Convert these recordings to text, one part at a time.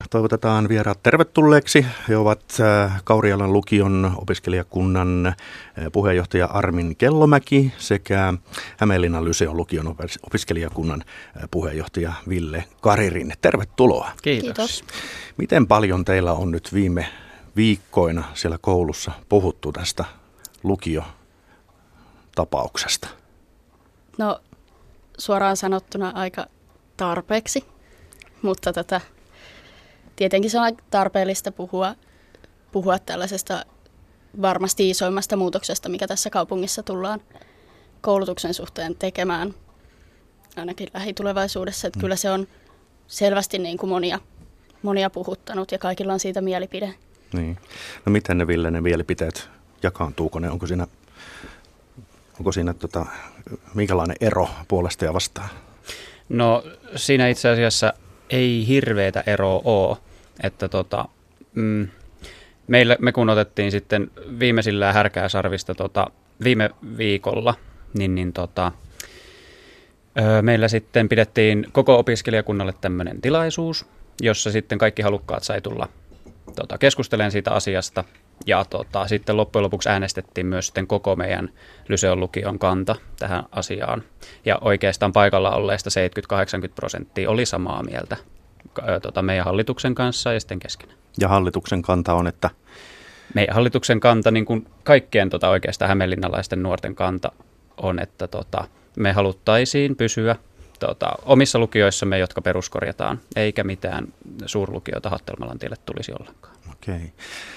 toivotetaan vieraat tervetulleeksi. He ovat Kaurialan lukion opiskelijakunnan puheenjohtaja Armin Kellomäki sekä Hämeenlinnan Lyseon lukion opiskelijakunnan puheenjohtaja Ville Karirinne. Tervetuloa. Kiitos. Miten paljon teillä on nyt viime viikkoina siellä koulussa puhuttu tästä lukiotapauksesta? No suoraan sanottuna aika tarpeeksi, mutta tietenkin se on aika tarpeellista puhua tällaisesta varmasti isoimmasta muutoksesta, mikä tässä kaupungissa tullaan koulutuksen suhteen tekemään ainakin lähitulevaisuudessa. Että kyllä se on selvästi niin kuin monia puhuttanut ja kaikilla on siitä mielipide. Niin. No miten ne, Ville, ne mielipiteet jakaantuuko ne? Onko siinä minkälainen ero puolesta ja vastaan? No siinä itse asiassa ei hirveätä eroa ole, että me kun otettiin sitten viimeisillään Härkääsarvista viime viikolla, meillä sitten pidettiin koko opiskelijakunnalle tämmöinen tilaisuus, jossa sitten kaikki halukkaat sai tulla keskustelemaan siitä asiasta. Ja sitten loppujen lopuksi äänestettiin myös sitten koko meidän Lyseon lukion kanta tähän asiaan. Ja oikeastaan paikalla olleista 70-80% oli samaa mieltä meidän hallituksen kanssa ja sitten keskenään. Ja hallituksen kanta on, että? Meidän hallituksen kanta, niin kuin kaikkien oikeastaan hämeenlinnalaisten nuorten kanta on, että me haluttaisiin pysyä omissa lukioissamme, jotka peruskorjataan, eikä mitään suurlukiota Hattelmalan tielle tulisi ollenkaan. Okei.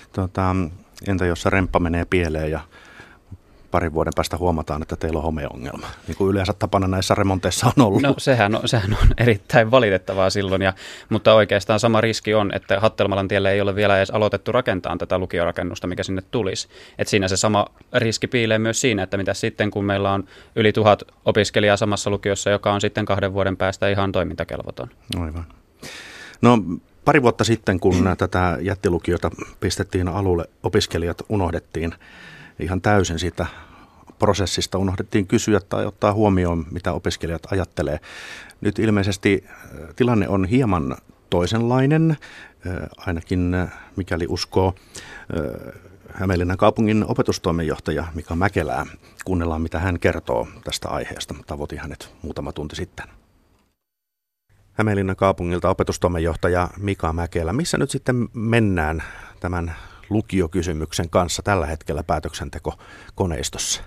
Entä jos se remppa menee pieleen ja parin vuoden päästä huomataan, että teillä on homeongelma, niin kuin yleensä tapana näissä remonteissa on ollut? No sehän on erittäin valitettavaa silloin, mutta oikeastaan sama riski on, että Hattelmalan tielle ei ole vielä edes aloitettu rakentaa tätä lukiorakennusta, mikä sinne tulisi. Et siinä se sama riski piilee myös siinä, että mitä sitten, kun meillä on yli 1000 opiskelijaa samassa lukiossa, joka on sitten 2 vuoden päästä ihan toimintakelvoton. Aivan. No pari vuotta sitten, kun tätä jättilukiota pistettiin alulle, opiskelijat unohdettiin ihan täysin siitä prosessista. Unohdettiin kysyä tai ottaa huomioon, mitä opiskelijat ajattelee. Nyt ilmeisesti tilanne on hieman toisenlainen, ainakin mikäli uskoo Hämeenlinnan kaupungin opetustoimenjohtaja Mika Mäkelää. Kuunnellaan, mitä hän kertoo tästä aiheesta. Tavoitin hänet muutama tunti sitten. Hämeenlinnan kaupungilta opetustoimenjohtaja Mika Mäkelä. Missä nyt sitten mennään tämän lukiokysymyksen kanssa tällä hetkellä päätöksentekokoneistossa?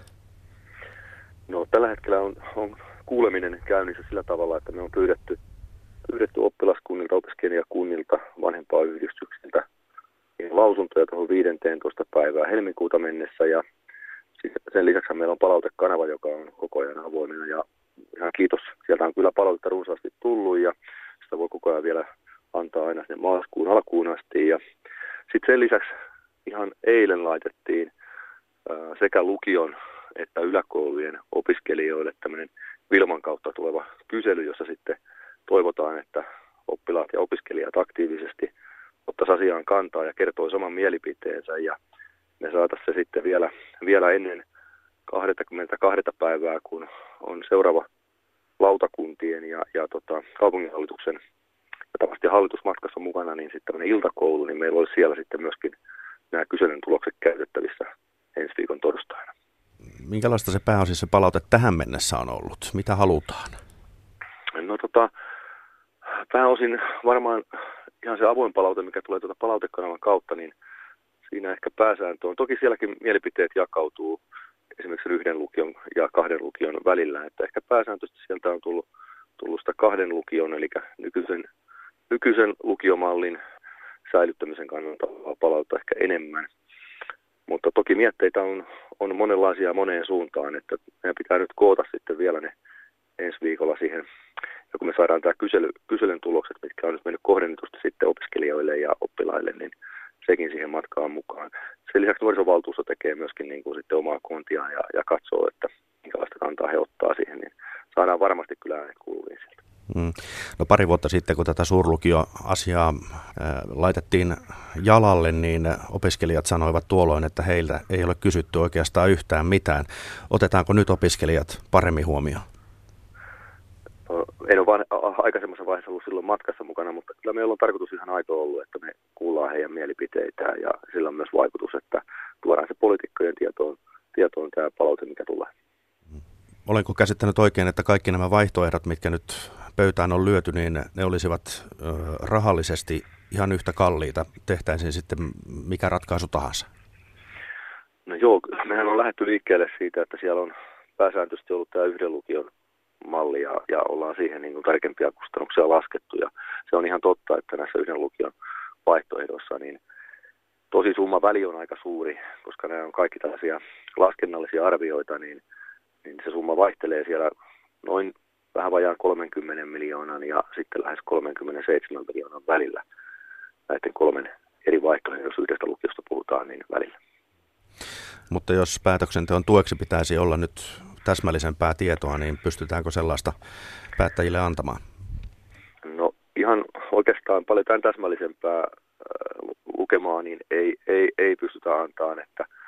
No, tällä hetkellä on kuuleminen käynnissä sillä tavalla, että me on pyydetty oppilaskunnilta, opiskelijakunnilta, vanhempaiyhdistyksiltä lausuntoja tuohon 15. päivää helmikuuta mennessä. Ja sen lisäksi meillä on palautekanava, joka on koko ajan avoimena. Ja ihan kiitos, sieltä on kyllä palautetta runsaasti tullut ja sitä voi koko ajan vielä antaa aina sinne maaliskuun alkuun asti. Ja sitten sen lisäksi ihan eilen laitettiin sekä lukion että yläkoulujen opiskelijoille tämmöinen Wilman kautta tuleva kysely, jossa sitten toivotaan, että oppilaat ja opiskelijat aktiivisesti ottaisi asiaan kantaa ja kertoisi oman mielipiteensä. Ja me saataisiin se sitten vielä ennen 22. päivää, kun on seuraava lautakuntien ja kaupunginhallituksen ja tavallisesti hallitusmatkassa mukana, niin sitten tämmöinen iltakoulu, niin meillä olisi siellä sitten myöskin nämä kyselyn tulokset käytettävissä ensi viikon torstaina. Minkälaista se pääasiassa palaute tähän mennessä on ollut? Mitä halutaan? No pääosin varmaan ihan se avoin palaute, mikä tulee palautekanavan kautta, niin siinä ehkä pääsääntö on. Toki sielläkin mielipiteet jakautuu esimerkiksi 1 lukion ja 2 lukion välillä, että ehkä pääsääntöisesti sieltä on tullut sitä 2 lukion, eli nykyisen lukiomallin säilyttämisen kannalta palautetta ehkä enemmän. Mutta toki mietteitä on monenlaisia moneen suuntaan, että meidän pitää nyt koota sitten vielä ne ensi viikolla siihen, ja kun me saadaan tämä kyselyn tulokset, mitkä on nyt mennyt kohdennetusti sitten opiskelijoille ja oppilaille, niin sekin siihen matkaan mukaan. Sen lisäksi nuorisovaltuusto tekee myöskin niin kuin sitten omaa kontiaan ja katsoo, että minkälaista kantaa he ottaa siihen, niin saadaan varmasti kyllä äänet kuuluviin sieltä. No pari vuotta sitten, kun tätä suurlukioasiaa laitettiin jalalle, niin opiskelijat sanoivat tuolloin, että heiltä ei ole kysytty oikeastaan yhtään mitään. Otetaanko nyt opiskelijat paremmin huomioon? En ole vaan aikaisemmassa vaiheessa ollut silloin matkassa mukana, mutta kyllä meillä on tarkoitus ihan aito ollut, että me kuullaan heidän mielipiteitään ja sillä on myös vaikutus, että tuodaan se poliitikkojen tietoon tämä palaute, mikä tulee. Olenko käsittänyt oikein, että kaikki nämä vaihtoehdot, mitkä nyt pöytään on lyöty, niin ne olisivat rahallisesti ihan yhtä kalliita, tehtäisiin sitten mikä ratkaisu tahansa? No joo, mehän on lähdetty liikkeelle siitä, että siellä on pääsääntöisesti ollut tämä yhden lukion malli ja ollaan siihen niin kuin tarkempia kustannuksia laskettu. Ja se on ihan totta, että näissä yhden lukion vaihtoehdoissa niin tosi summa väli on aika suuri, koska nämä on kaikki tällaisia laskennallisia arvioita, niin se summa vaihtelee siellä noin vähän vajaan 30 miljoonan ja sitten lähes 37 miljoonan välillä. Näiden 3 eri vaihtoehdosta, jos yhdestä lukiosta puhutaan, niin välillä. Mutta jos päätöksenteon tueksi pitäisi olla nyt täsmällisempää tietoa, niin pystytäänkö sellaista päättäjille antamaan? No ihan oikeastaan paljon tämän täsmällisempää lukemaa niin ei pystytä antamaan,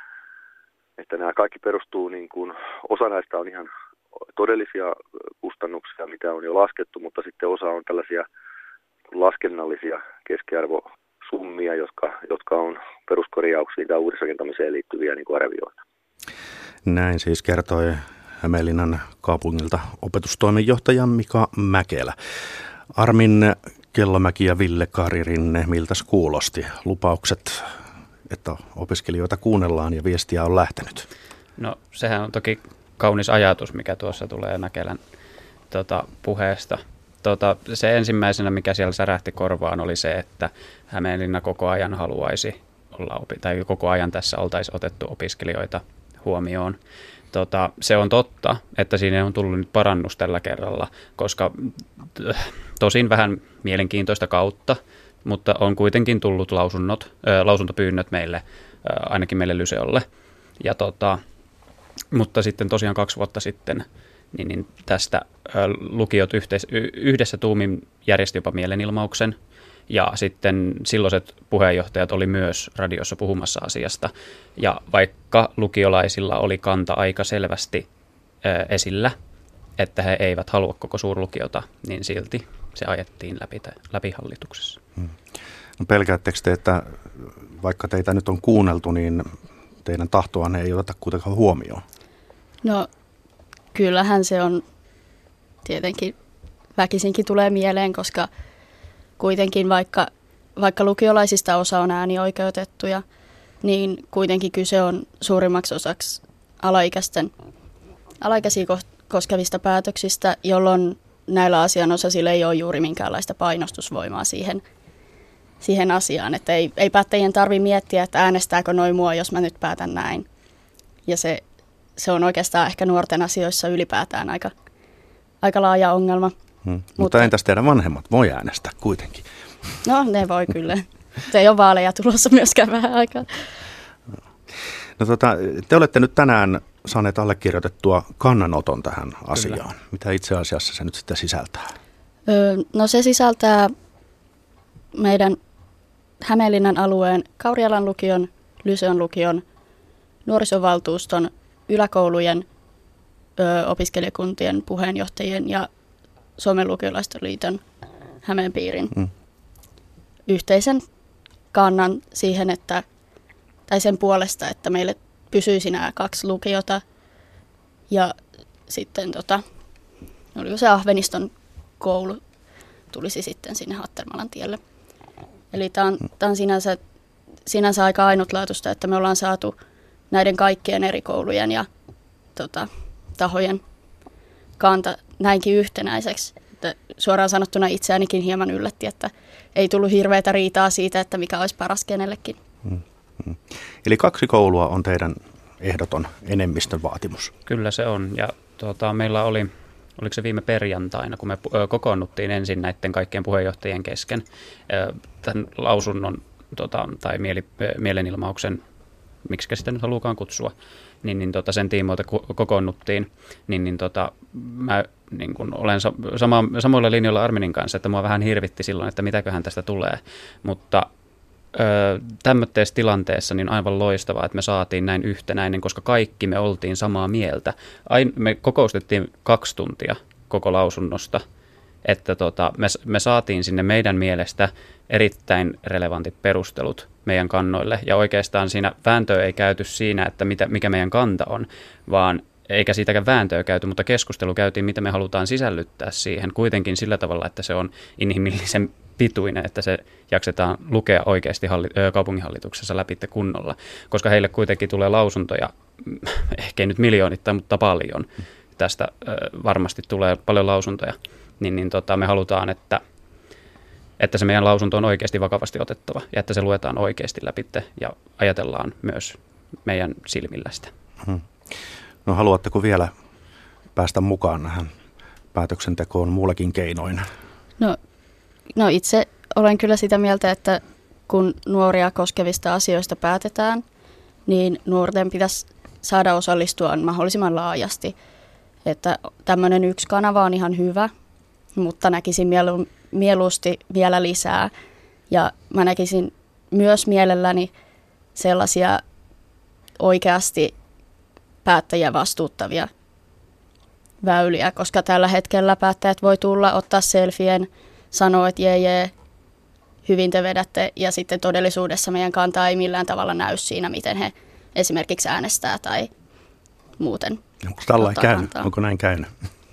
että nämä kaikki perustuu, niin kuin, osa näistä on ihan todellisia kustannuksia, mitä on jo laskettu, mutta sitten osa on tällaisia laskennallisia keskiarvosummia, jotka on peruskorjauksiin tai uudisrakentamiseen liittyviä niin kuin arvioita. Näin siis kertoi Hämeenlinnan kaupungilta opetustoimenjohtaja Mika Mäkelä. Armin Kellomäki ja Ville Karirinne, miltäs kuulosti lupaukset, että opiskelijoita kuunnellaan ja viestiä on lähtenyt? No sehän on toki kaunis ajatus, mikä tuossa tulee Mäkelän puheesta. Se ensimmäisenä, mikä siellä särähti korvaan, oli se, että Hämeenlinna koko ajan haluaisi olla, tai koko ajan tässä oltaisiin otettu opiskelijoita huomioon. Se on totta, että siinä on tullut nyt parannus tällä kerralla, koska tosin vähän mielenkiintoista kautta, mutta on kuitenkin tullut lausuntopyynnöt meille, ainakin meille Lyseolle. Ja mutta sitten tosiaan 2 vuotta sitten niin tästä lukiot yhdessä tuumin järjesti jopa mielenilmauksen. Ja sitten silloiset puheenjohtajat oli myös radiossa puhumassa asiasta. Ja vaikka lukiolaisilla oli kanta aika selvästi esillä, että he eivät halua koko suurlukiota, niin silti se ajettiin läpi hallituksessa. No pelkäättekö te, että vaikka teitä nyt on kuunneltu, niin teidän tahtoanne ei oteta kuitenkaan huomioon? No kyllähän se on tietenkin väkisinkin tulee mieleen, koska kuitenkin vaikka lukiolaisista osa on äänioikeutettuja, niin kuitenkin kyse on suurimmaksi osaksi alaikäisiä koskevista päätöksistä, jolloin näillä asianosaisilla ei ole juuri minkäänlaista painostusvoimaa siihen asiaan. Että ei päättäjien tarvitse miettiä, että äänestääkö noin mua, jos mä nyt päätän näin. Ja se on oikeastaan ehkä nuorten asioissa ylipäätään aika laaja ongelma. Mutta entäs teidän vanhemmat voi äänestää kuitenkin? No ne voi kyllä. Se ei ole vaaleja tulossa myöskään vähän aikaa. No, te olette nyt tänään saaneet allekirjoitettua kannanoton tähän asiaan. Kyllä. Mitä itse asiassa se nyt sitten sisältää? No se sisältää meidän Hämeenlinnan alueen Kaurialan lukion, Lyseon lukion, nuorisovaltuuston, yläkoulujen, opiskelijakuntien puheenjohtajien ja Suomen lukiolaisten liiton Hämeenpiirin yhteisen kannan siihen, tai sen puolesta, että meille pysyisi nämä 2 lukiota ja sitten oliko se Ahveniston koulu tulisi sitten sinne Hattermalan tielle. Eli tämä on sinänsä aika ainutlaatuista, että me ollaan saatu näiden kaikkien eri koulujen ja tahojen kanta näinkin yhtenäiseksi. Että suoraan sanottuna itseänikin hieman yllätti, että ei tullut hirveätä riitaa siitä, että mikä olisi paras kenellekin. Eli 2 koulua on teidän ehdoton enemmistön vaatimus. Kyllä se on. Ja meillä oliko se viime perjantaina, kun me kokoonnuttiin ensin näiden kaikkien puheenjohtajien kesken tämän lausunnon tai mielenilmauksen, miksi sitä nyt haluukaan kutsua, niin sen tiimoilta kokoonnuttiin, mä niin kun olen samoilla linjoilla Arminin kanssa, että mua vähän hirvitti silloin, että mitäköhän tästä tulee, mutta tämmöisessä tilanteessa niin aivan loistavaa, että me saatiin näin yhtenäinen, koska kaikki me oltiin samaa mieltä. Me kokoustettiin 2 tuntia koko lausunnosta että me saatiin sinne meidän mielestä erittäin relevantit perustelut meidän kannoille, ja oikeastaan siinä vääntöä ei käyty siinä, että mikä meidän kanta on, vaan eikä siitäkään vääntöä käyty, mutta keskustelu käytiin, mitä me halutaan sisällyttää siihen, kuitenkin sillä tavalla, että se on inhimillisen pituinen, että se jaksetaan lukea oikeasti kaupunginhallituksessa läpi kunnolla, koska heille kuitenkin tulee lausuntoja, ehkä ei nyt miljoonittain, mutta paljon. Tästä varmasti tulee paljon lausuntoja, niin me halutaan, että se meidän lausunto on oikeasti vakavasti otettava ja että se luetaan oikeasti läpi ja ajatellaan myös meidän silmillä sitä. No haluatteko vielä päästä mukaan tähän päätöksentekoon muullakin keinoin? No itse olen kyllä sitä mieltä, että kun nuoria koskevista asioista päätetään, niin nuorten pitäisi saada osallistua mahdollisimman laajasti. Että tämmöinen yksi kanava on ihan hyvä, mutta näkisin mieluusti vielä lisää. Ja mä näkisin myös mielelläni sellaisia oikeasti päättäjiä vastuuttavia väyliä, koska tällä hetkellä päättäjät voi tulla, ottaa selfien, sanoa, että jee, hyvin te vedätte, ja sitten todellisuudessa meidän kantaa ei millään tavalla näy siinä, miten he esimerkiksi äänestää tai muuten. Onko tällainen käynyt? Onko näin käynyt?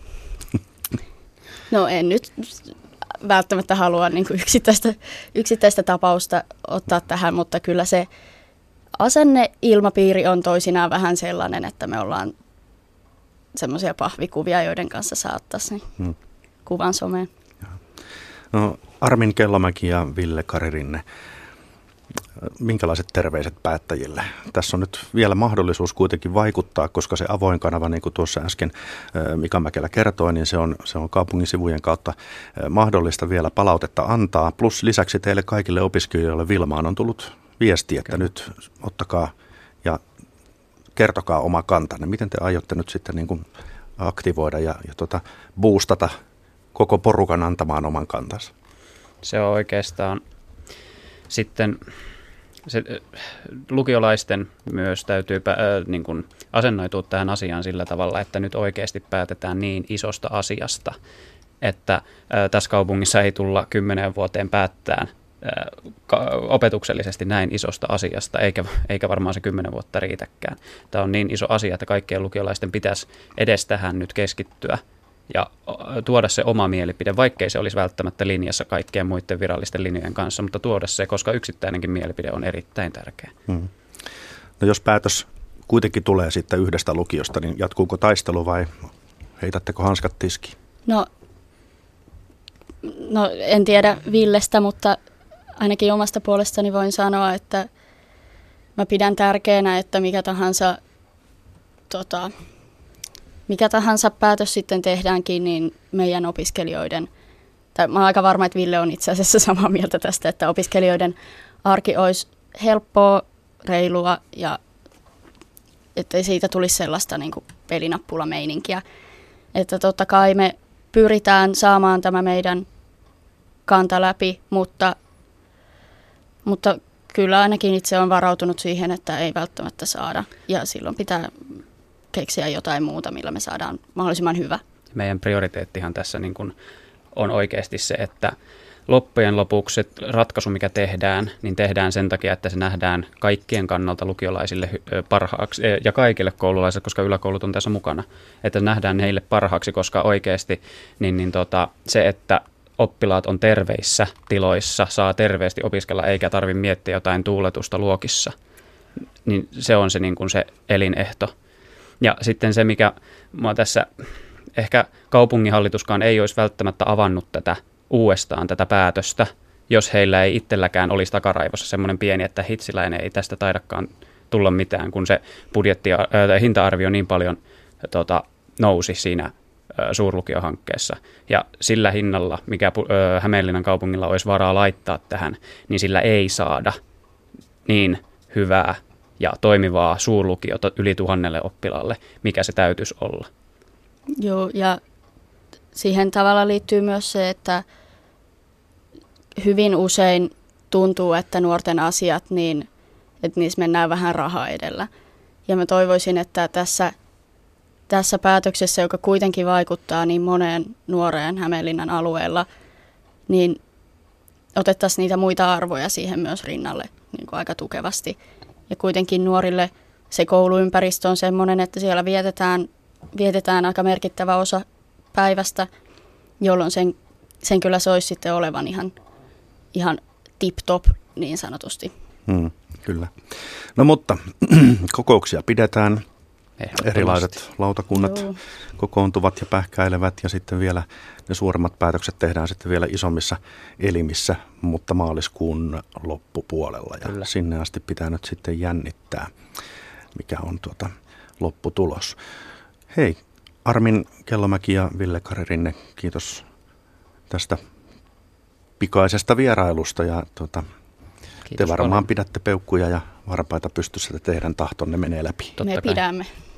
No en nyt välttämättä halua niin kuin yksittäistä tapausta ottaa tähän, mutta kyllä se asenneilmapiiri on toisinaan vähän sellainen, että me ollaan semmoisia pahvikuvia, joiden kanssa saattaisi kuvan someen. No, Armin Kellamäki ja Ville Kari-Rinne, minkälaiset terveiset päättäjille? Tässä on nyt vielä mahdollisuus kuitenkin vaikuttaa, koska se avoin kanava, niin kuin tuossa äsken Mika Mäkelä kertoi, niin se on kaupungin sivujen kautta mahdollista vielä palautetta antaa. Plus lisäksi teille kaikille opiskelijoille Vilmaan on tullut viesti, että nyt ottakaa ja kertokaa oma kantanne. Miten te aiotte nyt sitten niin kuin aktivoida ja boostata koko porukan antamaan oman kantansa? Se on oikeastaan sitten lukiolaisten myös täytyy niin kuin asennoitua tähän asiaan sillä tavalla, että nyt oikeasti päätetään niin isosta asiasta, että tässä kaupungissa ei tulla 10 vuoteen päättämään opetuksellisesti näin isosta asiasta, eikä varmaan se 10 vuotta riitäkään. Tämä on niin iso asia, että kaikkien lukiolaisten pitäisi edes tähän nyt keskittyä ja tuoda se oma mielipide, vaikkei se olisi välttämättä linjassa kaikkien muiden virallisten linjojen kanssa, mutta tuoda se, koska yksittäinenkin mielipide on erittäin tärkeä. No jos päätös kuitenkin tulee sitten yhdestä lukiosta, niin jatkuuko taistelu vai heitättekö hanskat tiskiin? No en tiedä Villestä, mutta ainakin omasta puolestani voin sanoa, että mä pidän tärkeänä, että mikä tahansa päätös sitten tehdäänkin, niin meidän opiskelijoiden, tai mä oon aika varma, että Ville on itse asiassa samaa mieltä tästä, että opiskelijoiden arki olisi helppoa, reilua ja ettei siitä tulisi sellaista niin kuin pelinappulameininkiä. Että totta kai me pyritään saamaan tämä meidän kanta läpi, mutta kyllä ainakin itse on varautunut siihen, että ei välttämättä saada ja silloin pitää keksiä jotain muuta, millä me saadaan mahdollisimman hyvä. Meidän prioriteettihan tässä niin kuin on oikeasti se, että loppujen lopuksi se ratkaisu, mikä tehdään, niin tehdään sen takia, että se nähdään kaikkien kannalta lukiolaisille parhaaksi ja kaikille koululaisille, koska yläkoulut on tässä mukana. Että nähdään heille parhaaksi, koska oikeasti se, että oppilaat on terveissä tiloissa, saa terveesti opiskella eikä tarvitse miettiä jotain tuuletusta luokissa, niin se on se, niin kuin se elinehto. Ja sitten se, mikä mua tässä ehkä kaupunginhallituskaan ei olisi välttämättä avannut uudestaan tätä päätöstä, jos heillä ei itselläkään olisi takaraivossa semmoinen pieni, että hitsiläinen ei tästä taidakaan tulla mitään, kun se hinta-arvio niin paljon nousi siinä suurlukiohankkeessa. Ja sillä hinnalla, mikä Hämeenlinnan kaupungilla olisi varaa laittaa tähän, niin sillä ei saada niin hyvää ja toimivaa suurlukiota yli 1000 oppilaalle, mikä se täytyisi olla. Joo, ja siihen tavalla liittyy myös se, että hyvin usein tuntuu, että nuorten asiat, että niissä mennään vähän rahaa edellä. Ja mä toivoisin, että tässä päätöksessä, joka kuitenkin vaikuttaa niin moneen nuoreen Hämeenlinnan alueella, niin otettaisiin niitä muita arvoja siihen myös rinnalle niin kuin aika tukevasti. Ja kuitenkin nuorille se kouluympäristö on sellainen, että siellä vietetään aika merkittävä osa päivästä, jolloin sen kyllä soisi sitten olevan ihan tip-top niin sanotusti. Kyllä. No mutta kokouksia pidetään. Erilaiset lautakunnat kokoontuvat ja pähkäilevät ja sitten vielä ne suuremmat päätökset tehdään sitten vielä isommissa elimissä, mutta maaliskuun loppupuolella. Ja kyllä. Sinne asti pitää nyt sitten jännittää, mikä on lopputulos. Hei, Armin Kellomäki ja Ville Kari-Rinne, kiitos tästä pikaisesta vierailusta ja te varmaan pidätte peukkuja ja varpaita pystyssä, että teidän tahtonne menee läpi. Me pidämme.